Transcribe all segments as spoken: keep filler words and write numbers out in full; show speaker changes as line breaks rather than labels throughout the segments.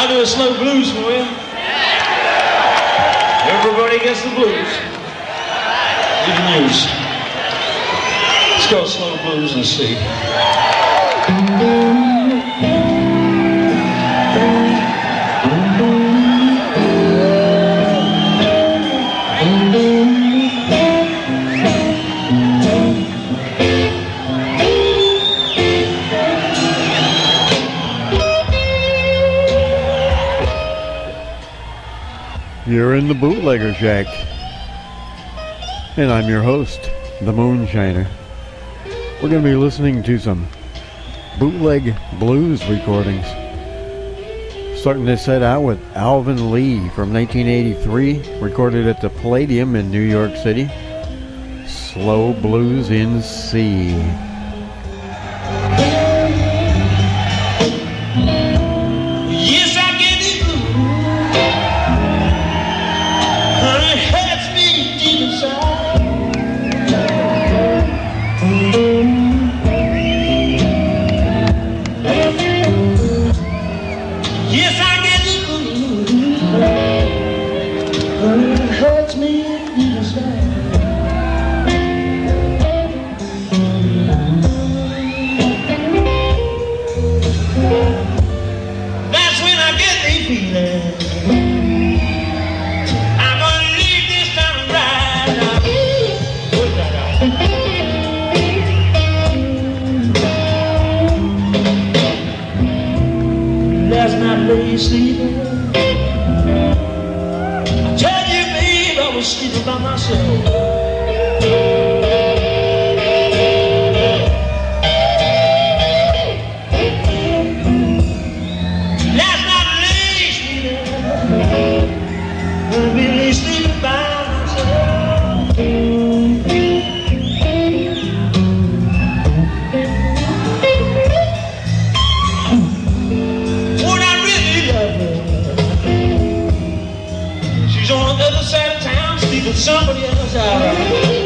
I'll do a slow blues for you. Everybody gets the blues. Even yours. Let's go slow blues and see.
You're in the Bootlegger Shack, and I'm your host, the Moonshiner. We're going to be listening to some bootleg blues recordings. Starting this set out with Alvin Lee from nineteen eighty-three, recorded at the Palladium in New York City. Slow Blues in C.
Sleeping. I tell you, babe, I was sleeping by myself. Last night I lay sleeping, I'm really sleeping by myself. When I really love her, she's on the other side of town, sleeping somebody else out.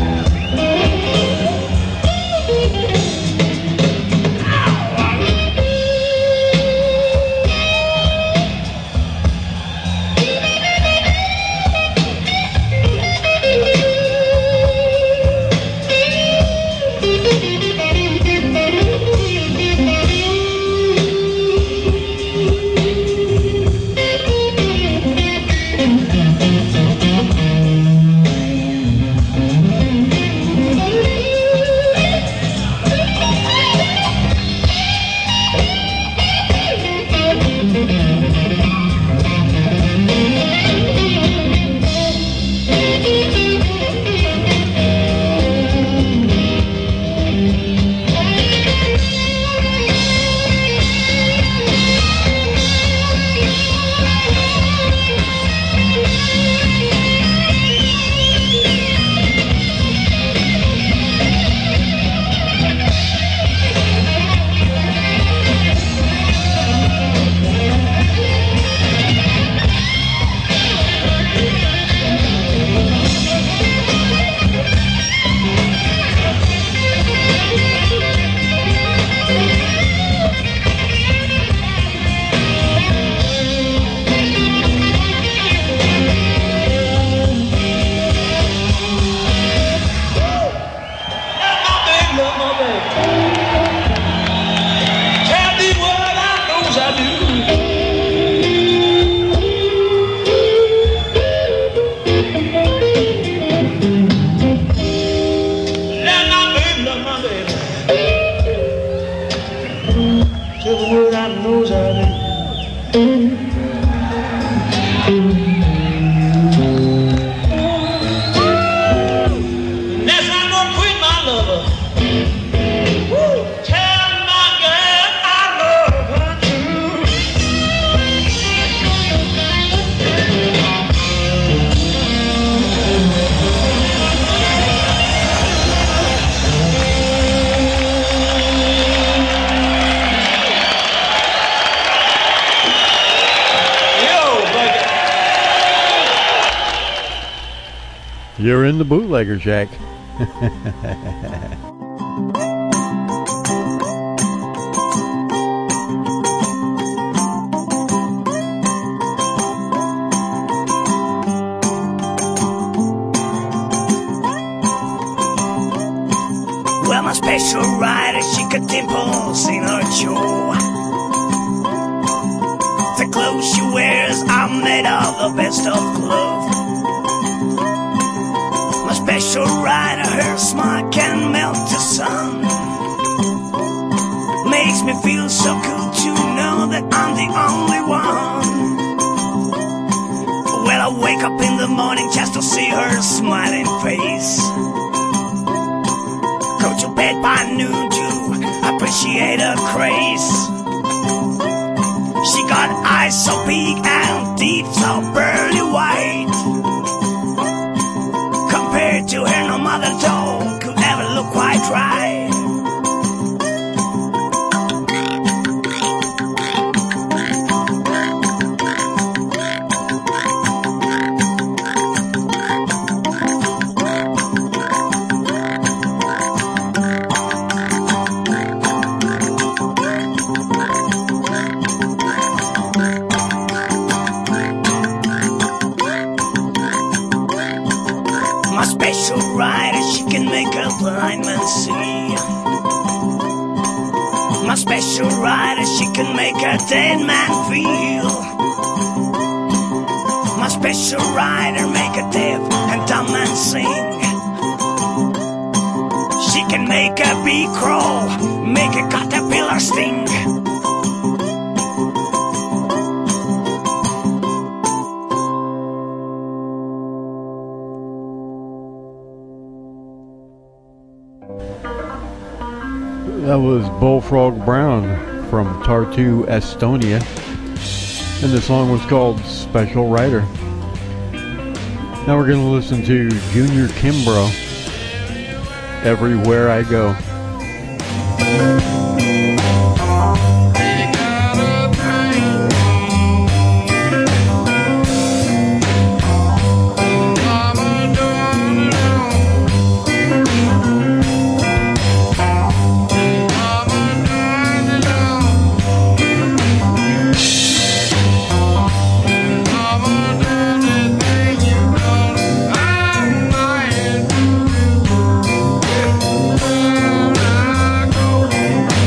You're in the Bootlegger Shack.
seen her Joe. The clothes she wears are made of the best of clothes. My special rider, her smile can melt the sun. Makes me feel so good to know that I'm the only one. Well, I wake up in the morning just to see her smiling face. Go to bed by noon to appreciate her grace. She got eyes so big and deep, so pearly white. Compared to her, no mother doll could ever look quite right. Blind man see. My special rider, she can make a dead man feel. My special rider make a deaf and dumb man sing. She can make a bee crawl, make a caterpillar sting.
That was Bullfrog Brown from Tartu, Estonia, and the song was called Special Rider. Now we're going to listen to Junior Kimbrough, Everywhere I Go.
Go.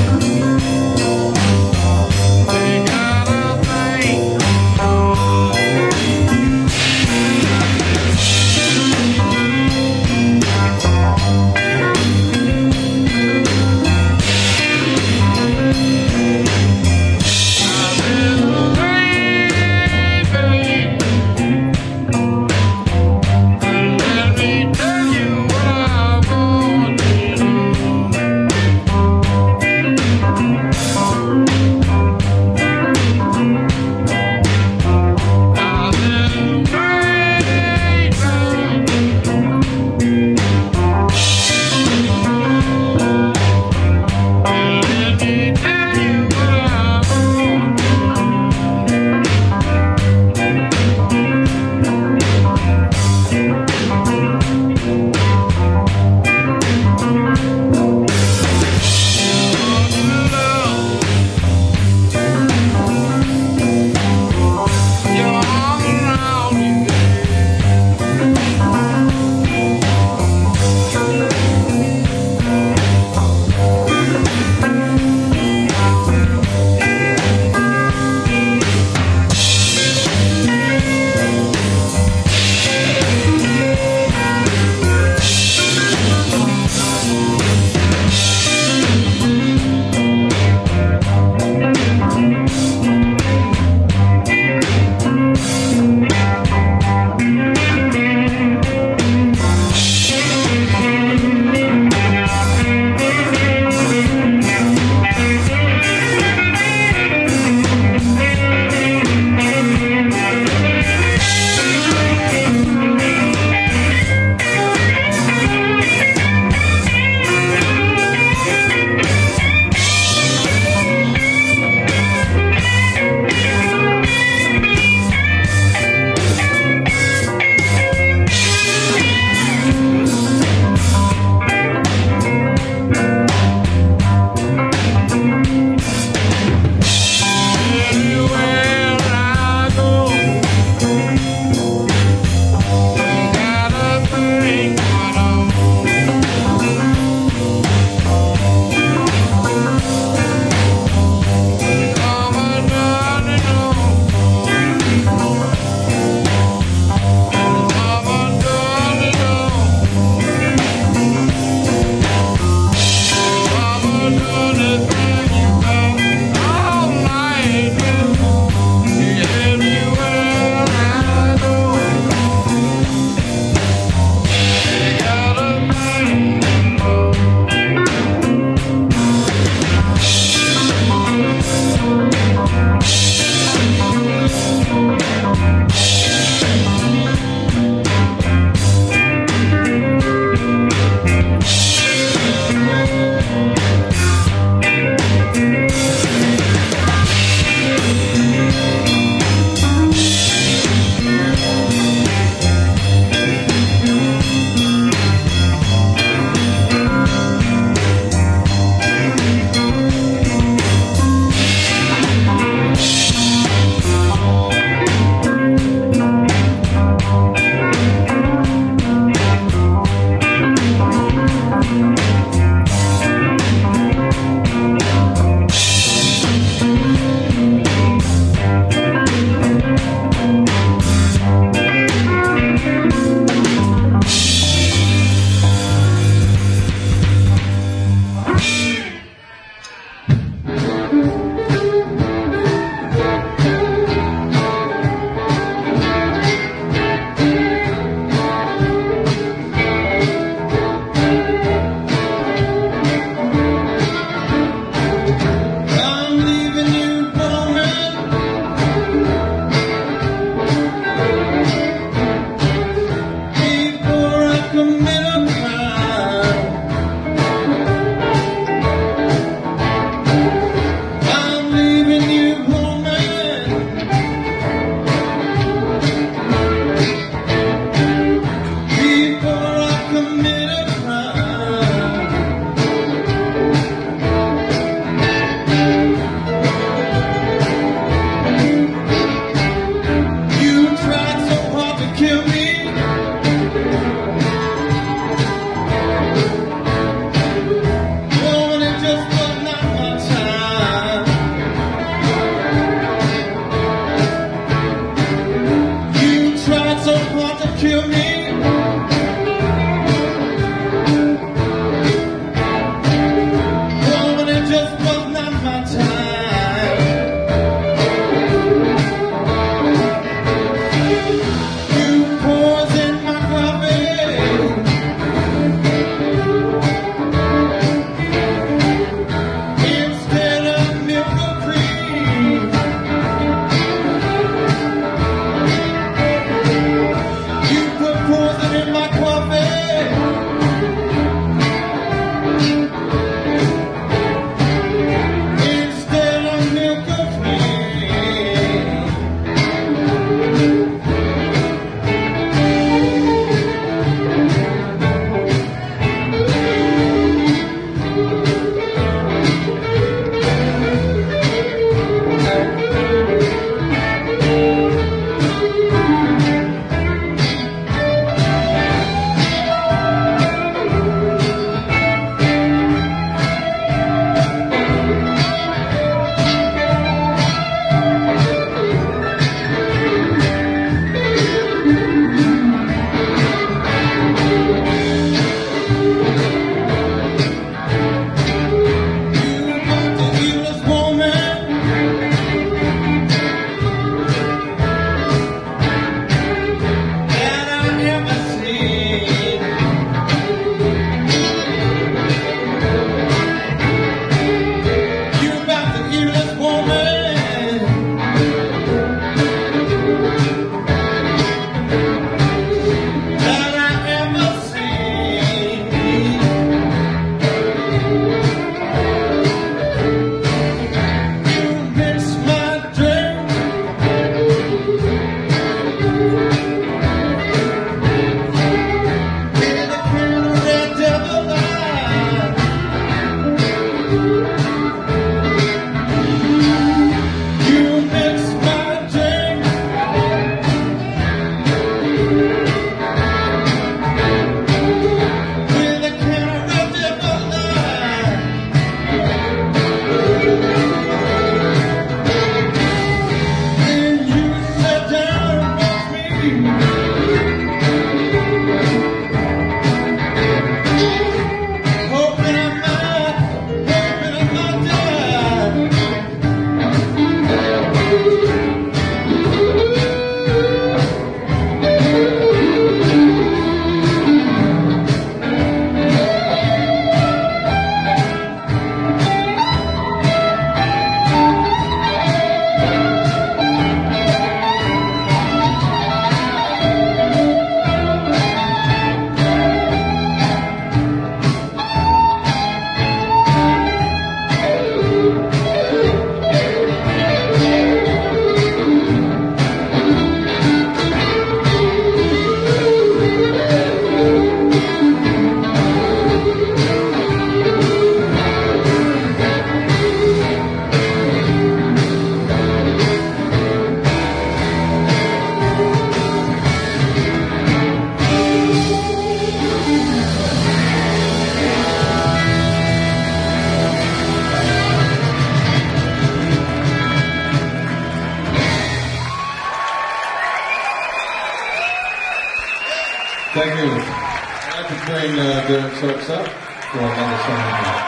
Thank you. I'd like to bring uh, Derek Stokes up for another song.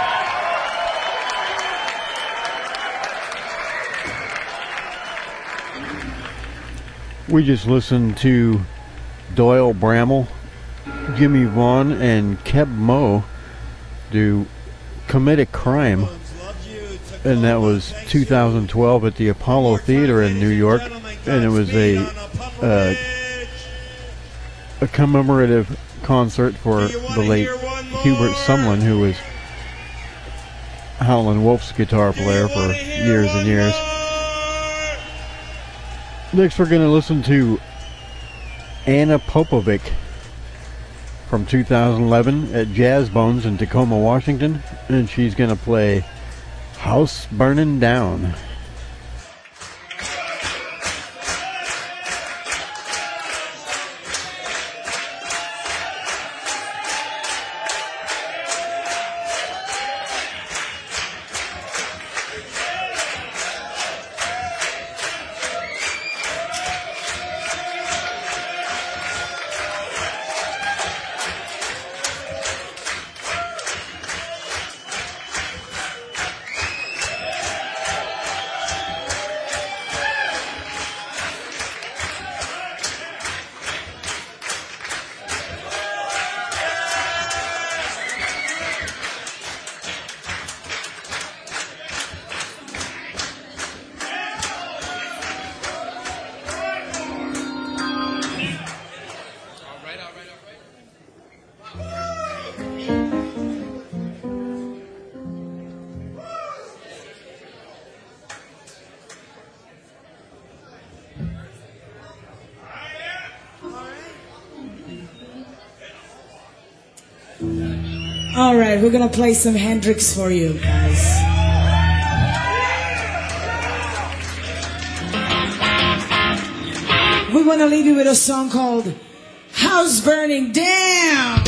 We just listened to Doyle Bramall, Jimmy Vaughn, and Keb Mo do Commit a Crime. And that was two thousand twelve at the Apollo Theater in New York. And it was a uh, a commemorative concert for the late Hubert Sumlin, who was Howlin' Wolf's guitar player for years and years. Next we're going to listen to Anna Popovic from two thousand eleven at Jazz Bones in Tacoma, Washington, and she's going to play House Burning Down.
All right, we're gonna play some Hendrix for you guys. We want to leave you with a song called House Burning Down.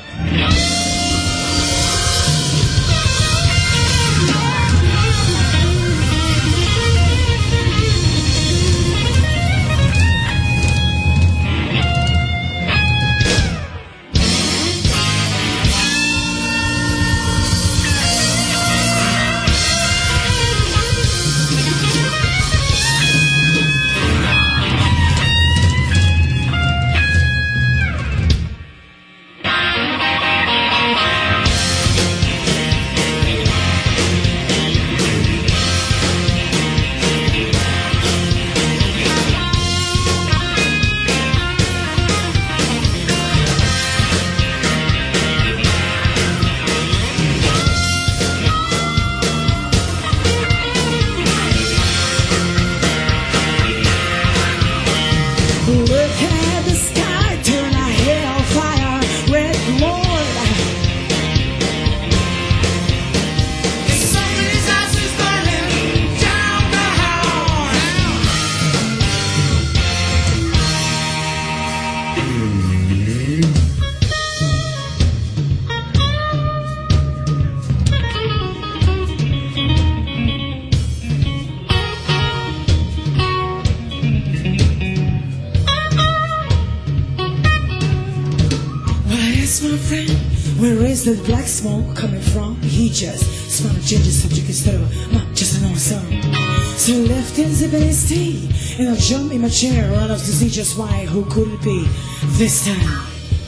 The black smoke coming from, he just smelled a ginger subject instead of not just an song. So he left him sipping his tea, and I jumped in my chair, run up to see just why, who could it be this time?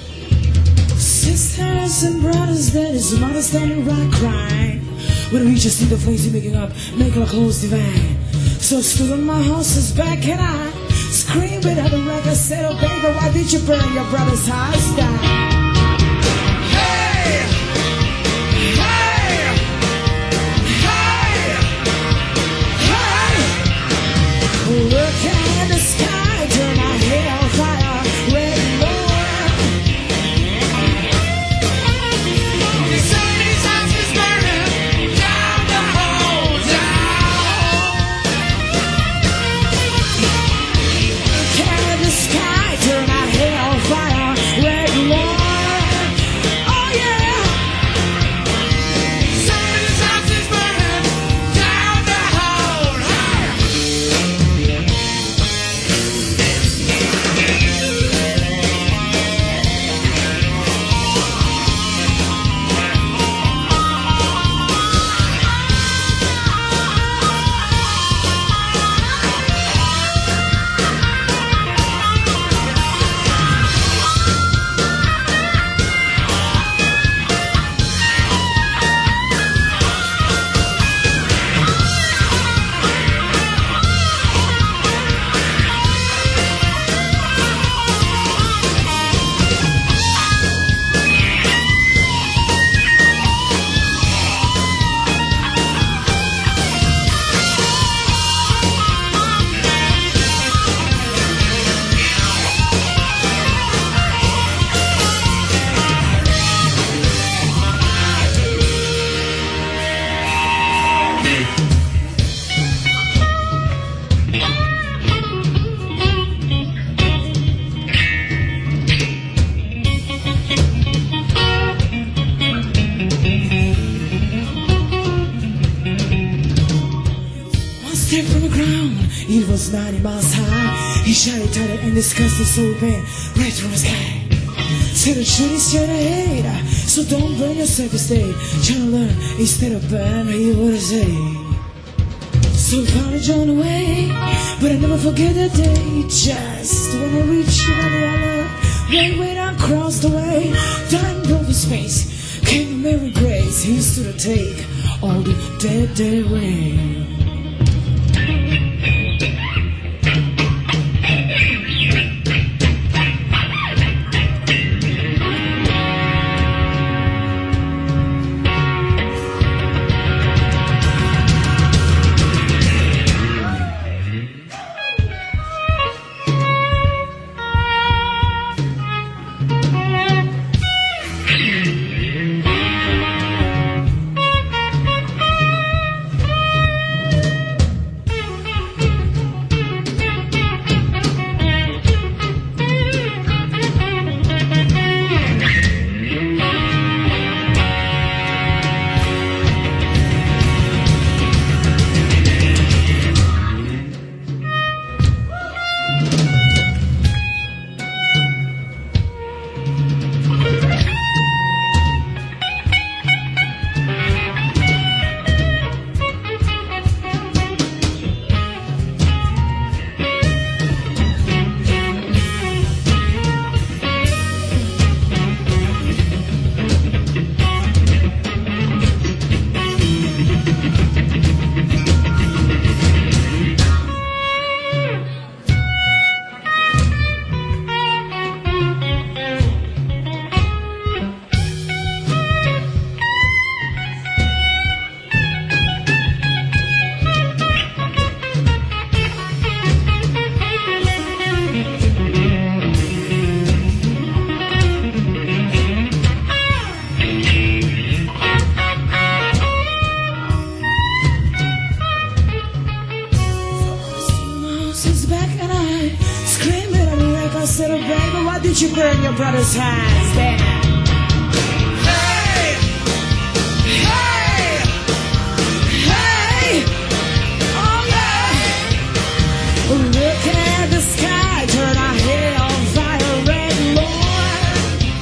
Sisters and brothers, that is mother standing right crying. When we just see the flames making up, making our clothes divine. So I stood on my horse's back and I screamed at the wreck. I said, oh baby, why did you burn your brother's house down? Look at the sky, turn our hellfire red more. Somebody's house is burning down the hole, down. Look at the sky, turn our hellfire red more. step from the ground. It was ninety miles high. He shouted, touted, and discussed the soul pain right from the sky. Said the truth is straight ahead, so don't burn yourself instead. Try to learn instead of burn, he would say. So college on the way, but I never forget that day. Just when I reached you on the other way, when I crossed the way, time broke the space, came Mary Grace. He stood to take all the dead, dead away. You burn your brother's hands down. Hey! Hey! Hey! Oh yeah! Look at the sky, turn our head on fire, red Lord.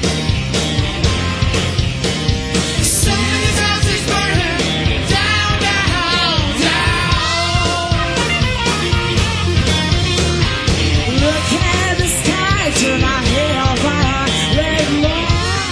So many houses burning down, down, down. Look at the sky, turn our head on fire, red Lord.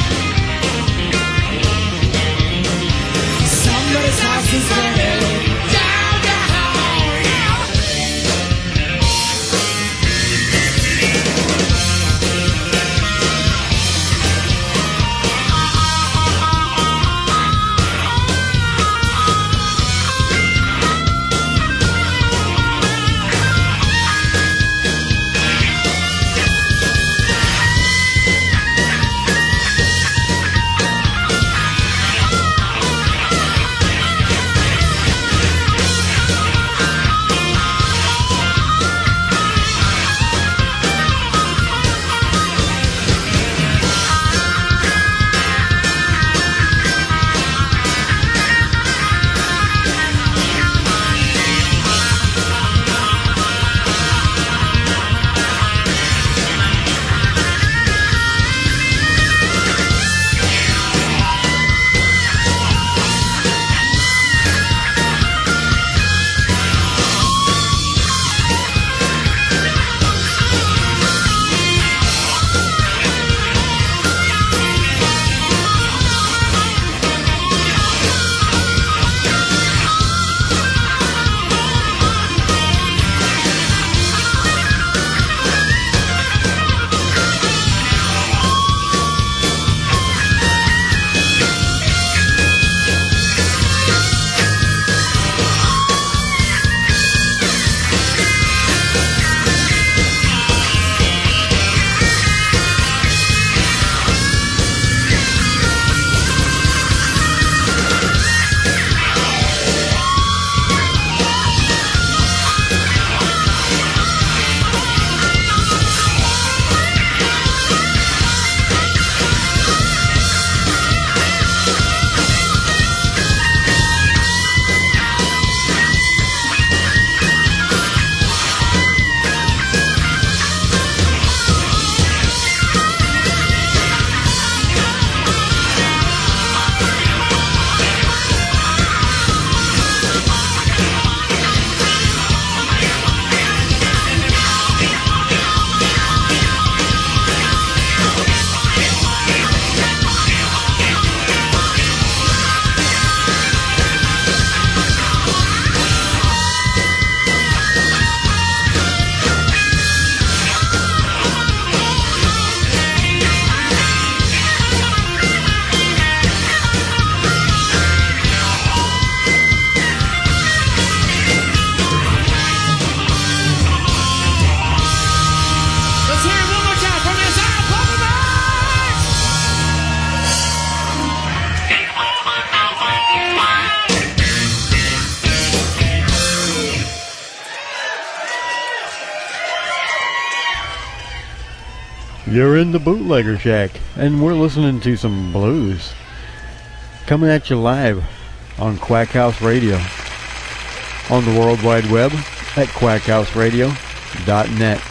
You're in the Bootlegger Shack, and we're listening to some blues. Coming at you live on Quack House Radio. On the World Wide Web at quack house radio dot net.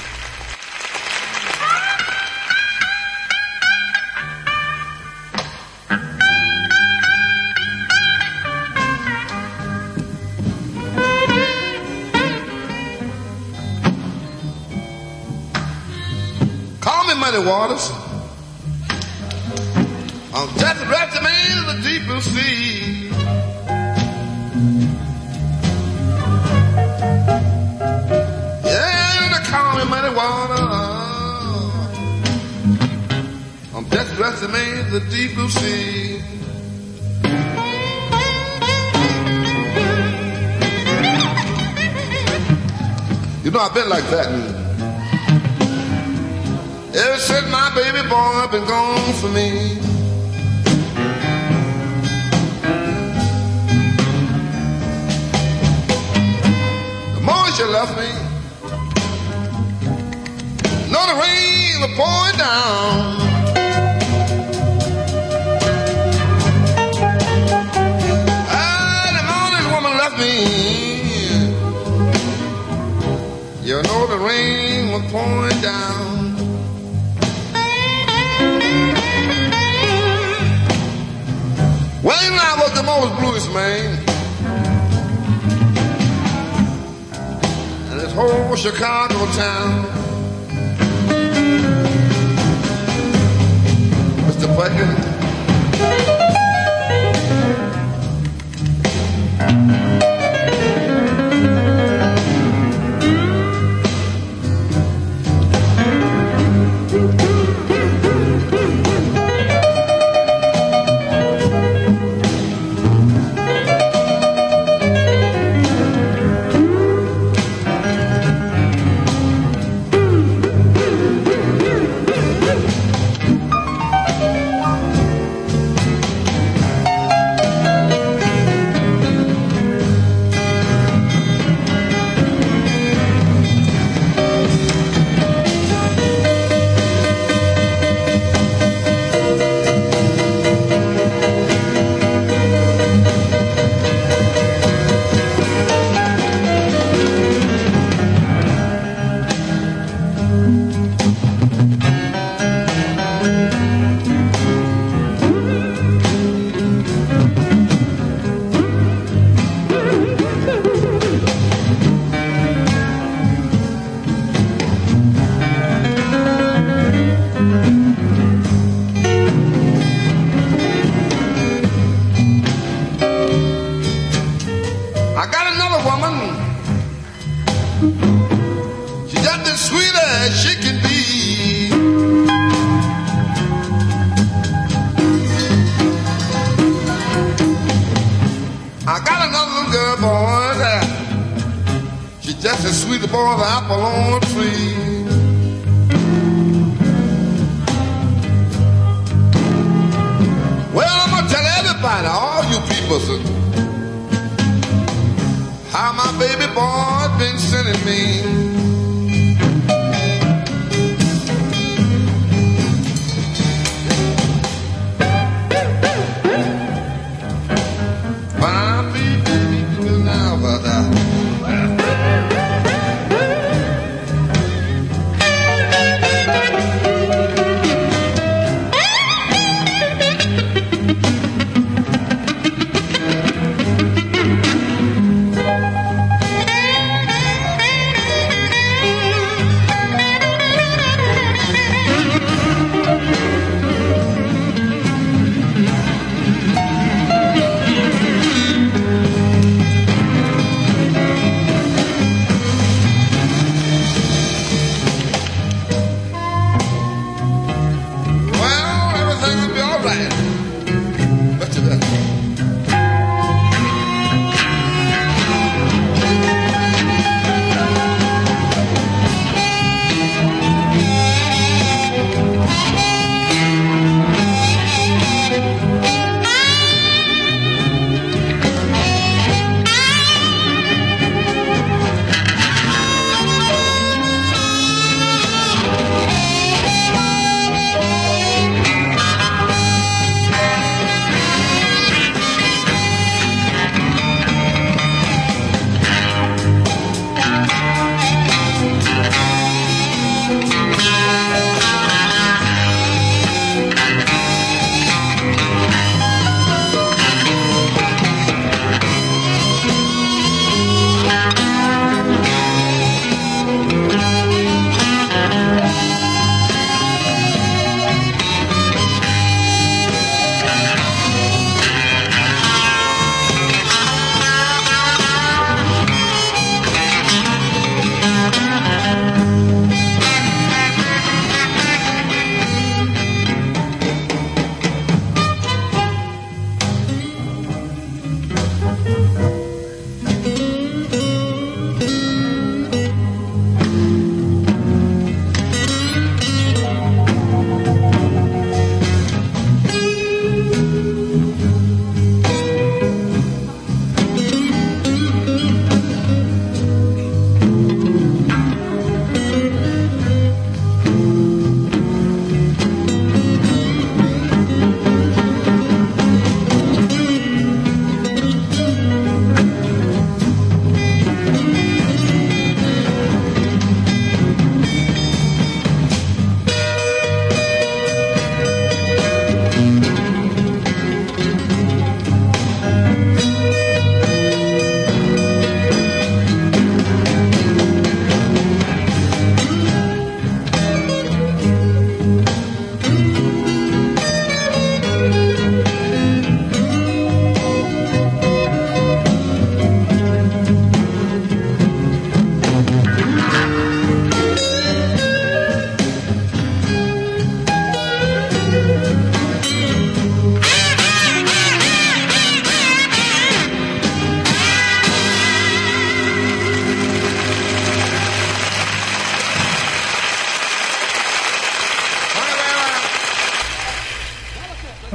Waters, I'm just resting in the deep blue sea. Yeah, in the calm and muddy water, I'm just resting in the deep blue sea. You know, I've been like that. And ever since my baby boy been gone for me. The more she left me, know the rain was pouring down. Ah, the more this woman left me, you know the rain was pouring down. Wayne and I was the most bluest man in this whole Chicago town. Mister Bucket.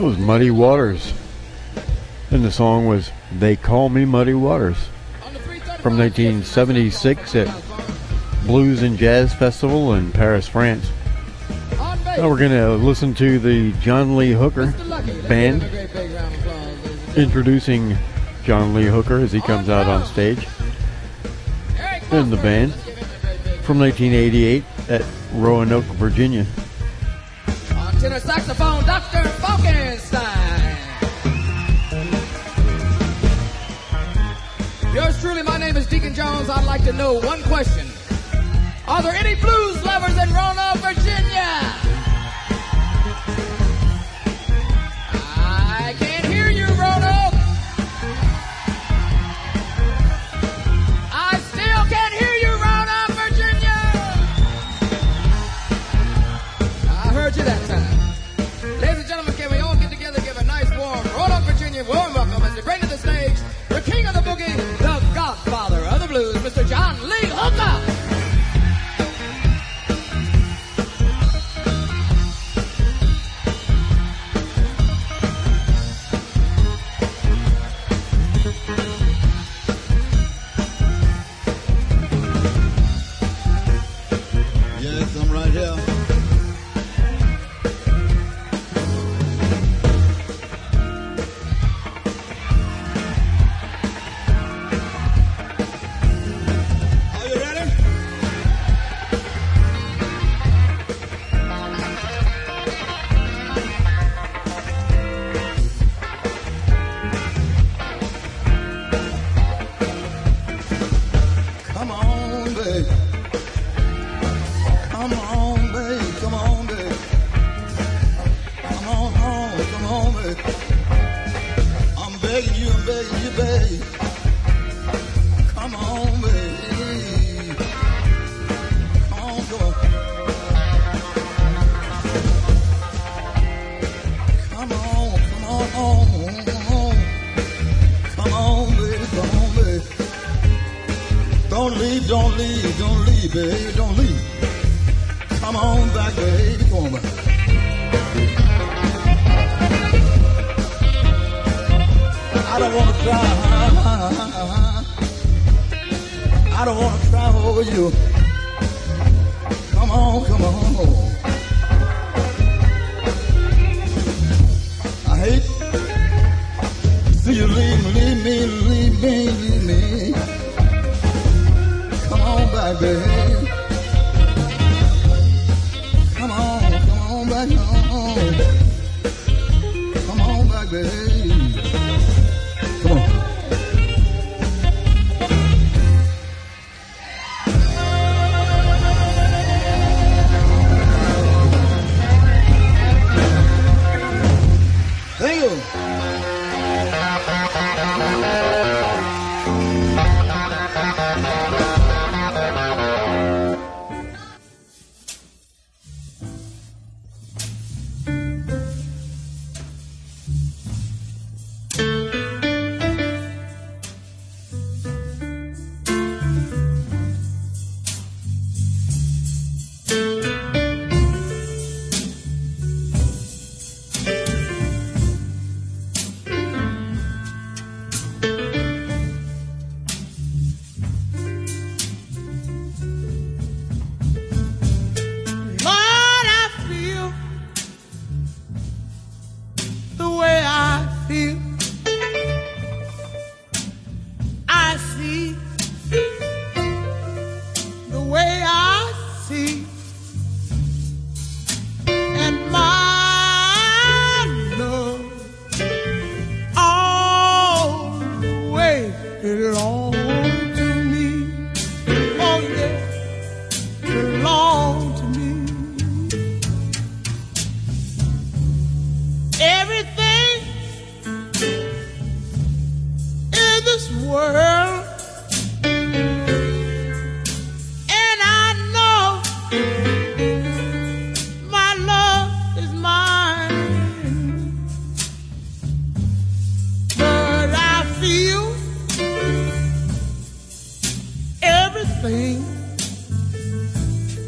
was Muddy Waters. And the song was They Call Me Muddy Waters from nineteen seventy-six at Blues and Jazz Festival in Paris, France. Now we're going to listen to the John Lee Hooker Band, introducing John Lee Hooker as he comes out on stage. And the band from nineteen eighty-eight at Roanoke, Virginia.
On tenor saxophone, Doctor Falkenstein. Yours truly, my name is Deacon Jones. I'd like to know one question. Are there any blues lovers in Roanoke, Virginia? I can't hear you, Roanoke. I still can't hear you, Roanoke, Virginia. I heard you that time. Ladies and gentlemen, can we all get together and give a nice, warm Roanoke, Virginia warm welcome as we bring to the stage the king of the boogie, the godfather of the blues, Mister John Lee Hooker.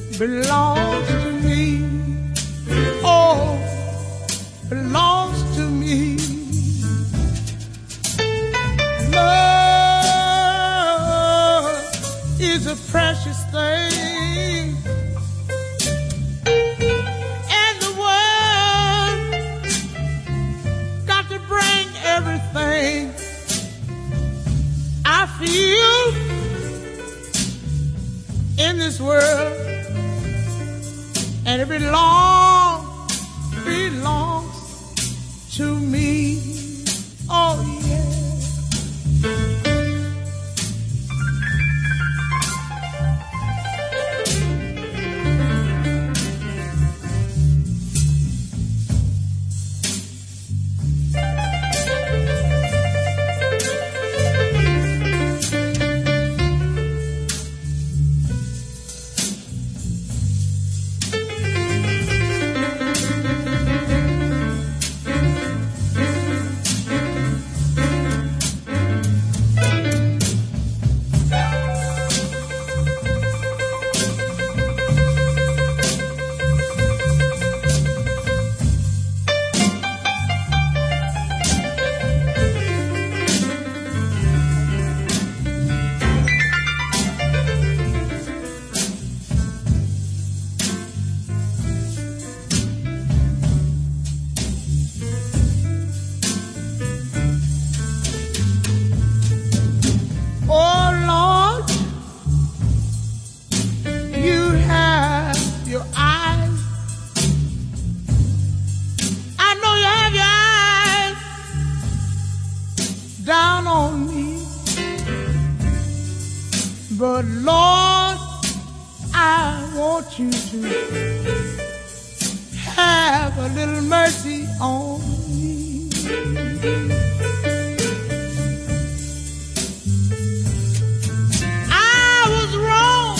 belongs to me. Oh, belongs to is a precious thing. And the world got to bring everything I feel in this world, and it belongs, belongs to me. Oh yeah. But Lord, I want you to have a little mercy on me. I was wrong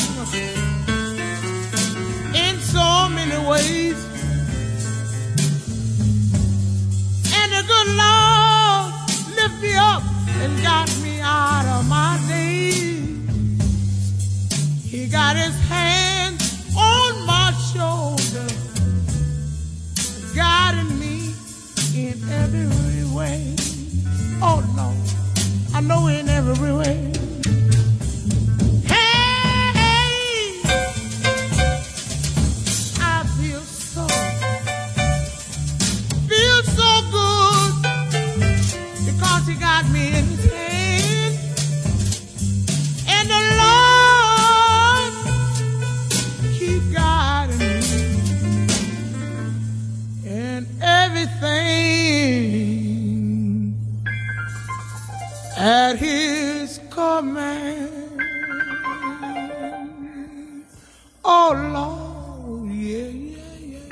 in so many ways, and the good Lord lifted me up and got me out of my days. He got his hand on my shoulder, guiding me in every way. Oh Lord, I know in every way. Hey, hey, I feel so, feel so good because he got me in his hand, and the Lord at his command. Oh Lord, yeah, yeah, yeah.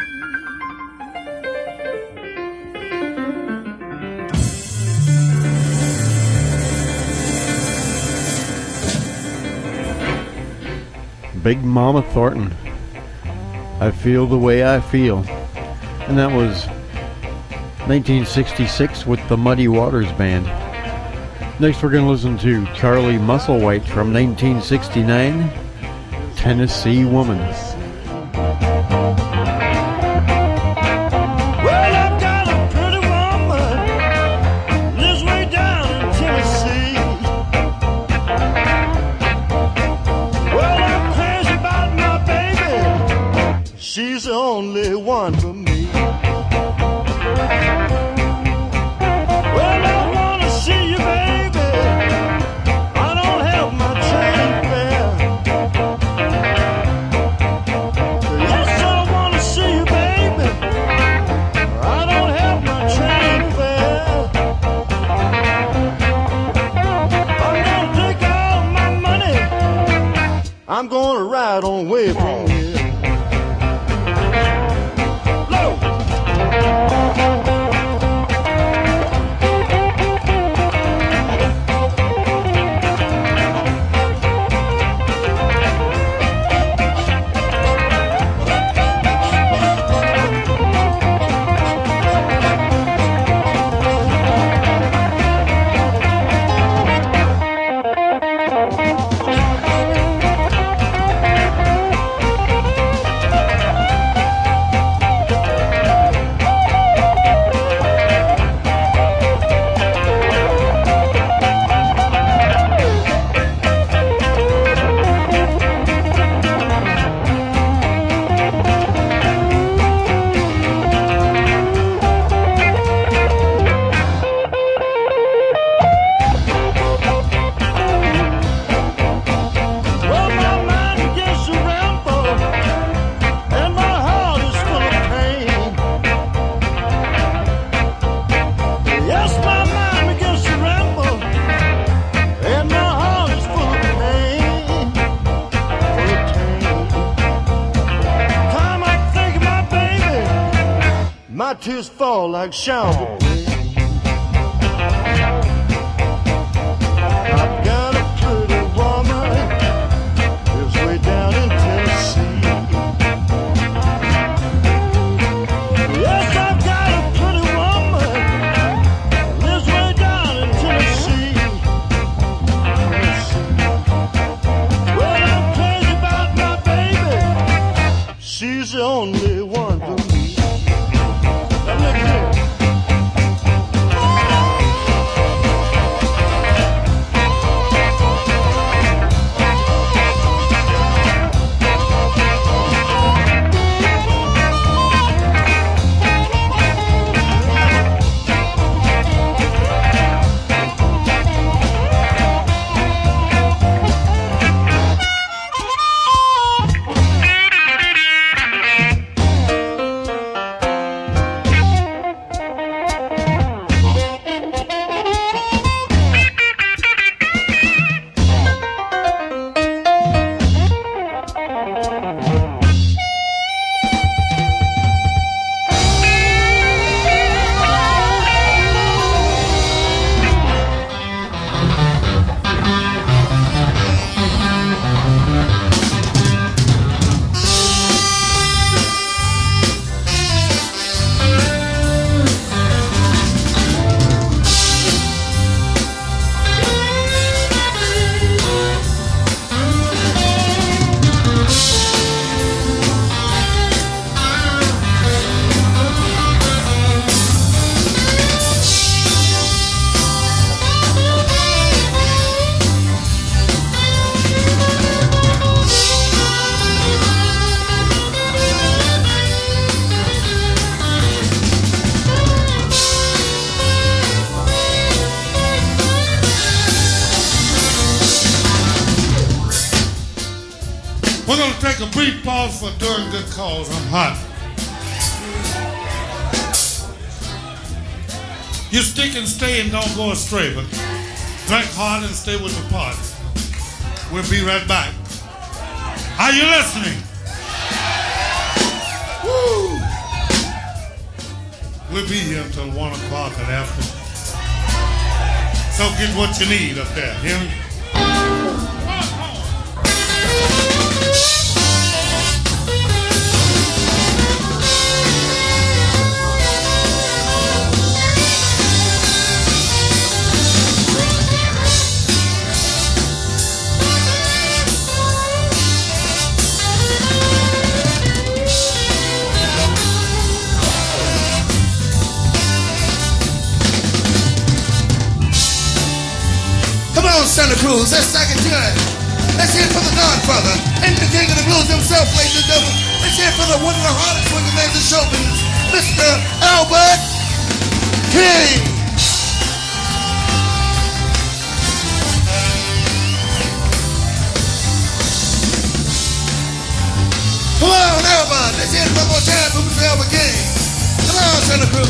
Big Mama Thornton, I Feel the Way I Feel. And that was nineteen sixty-six with the Muddy Waters Band. Next we're going to listen to Charlie Musselwhite from nineteen sixty-nine, Tennessee Woman.
Well, I've got a pretty woman, lives way down in Tennessee. Well, I'm crazy about my baby, she's the only one for me. I'm gonna ride on away from here. Low. tears fall like showers of rain. I've got a pretty woman, lives way down in Tennessee. Yes, I've got a pretty woman, lives way down in Tennessee. Well, I'm crazy about my baby, she's the only one for me. Now look here.
We're going to take a brief pause for doing good cause. I'm hot. You stick and stay and don't go astray, but drink hard and stay with the party. We'll be right back. Are you listening? Woo! We'll be here until one o'clock and after. So get what you need up there. Hear me?
Santa Cruz, let's take it good. Let's hear it for the Godfather and the King of the Blues himself, ladies and gentlemen. Let's hear it for the one of the hardest swinging legs of show business, Mister Albert King. Come on, everybody. Let's hear it one more time for Mister Albert King. Come on, Santa Cruz.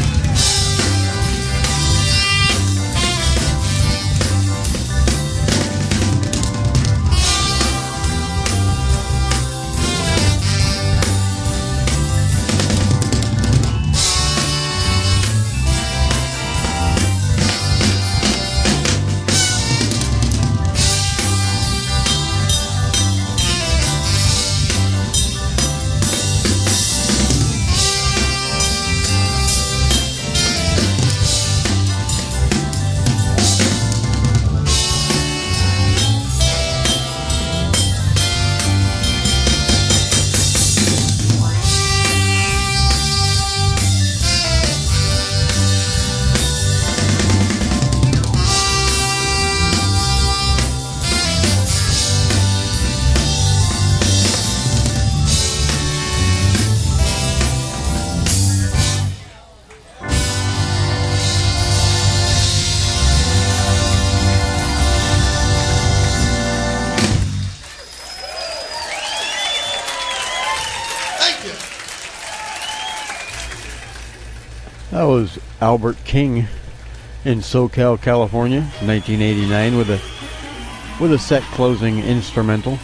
That was Albert King in SoCal, California, nineteen eighty-nine, with a with a set closing instrumental.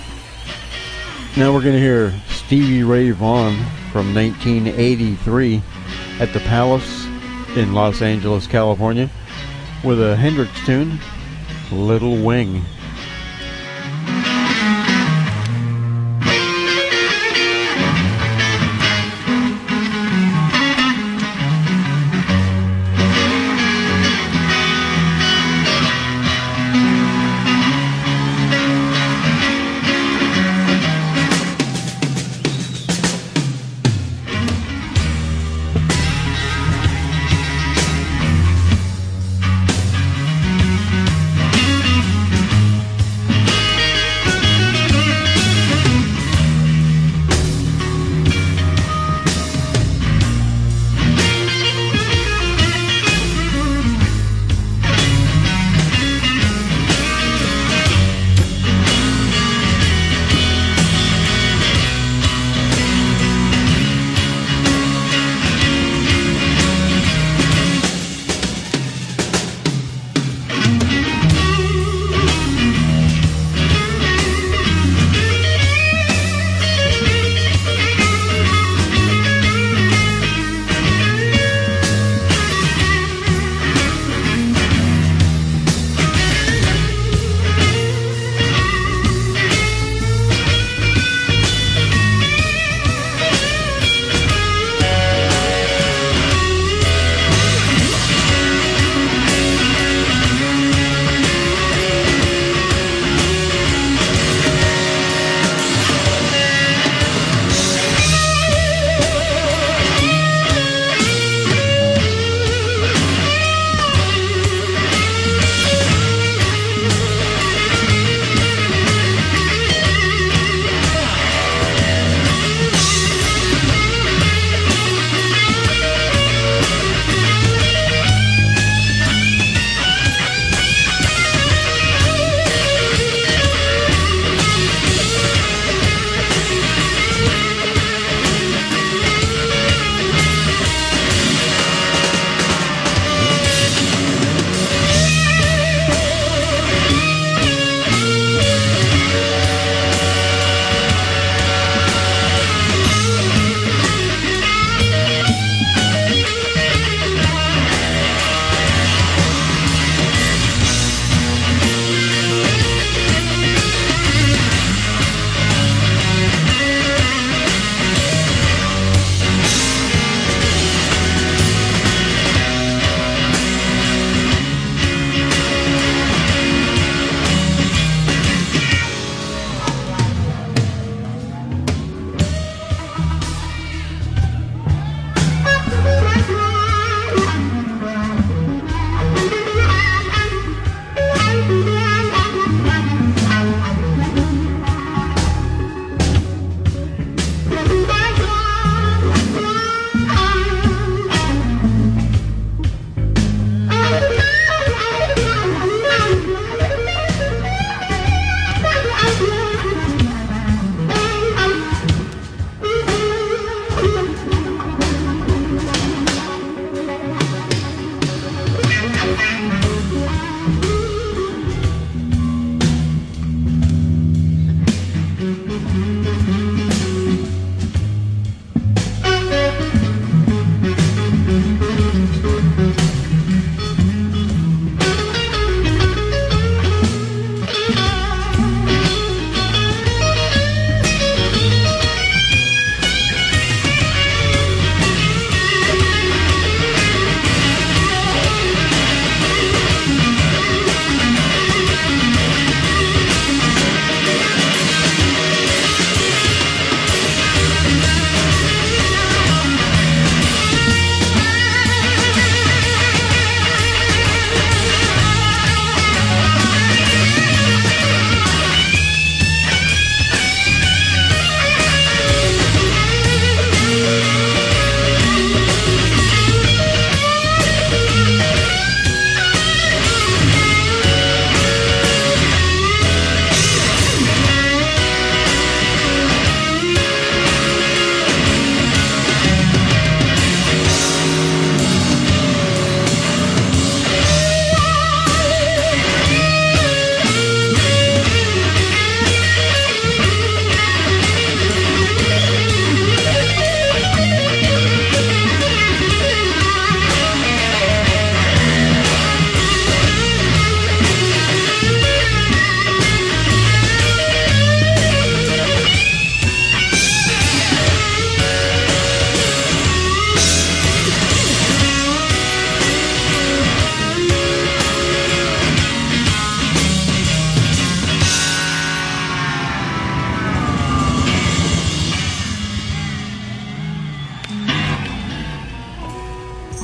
Now we're going to hear Stevie Ray Vaughan from nineteen eighty-three at the Palace in Los Angeles, California, with a Hendrix tune, Little Wing.
Thank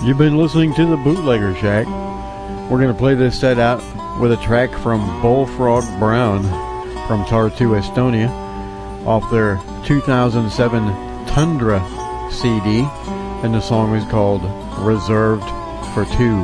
You've been listening to the Bootlegger Shack. We're going to play this set out with a track from Bullfrog Brown from Tartu, Estonia, off their two thousand seven Tundra C D, and the song is called Reserved for Two.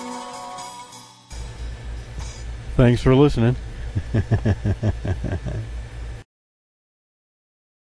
Thanks for listening.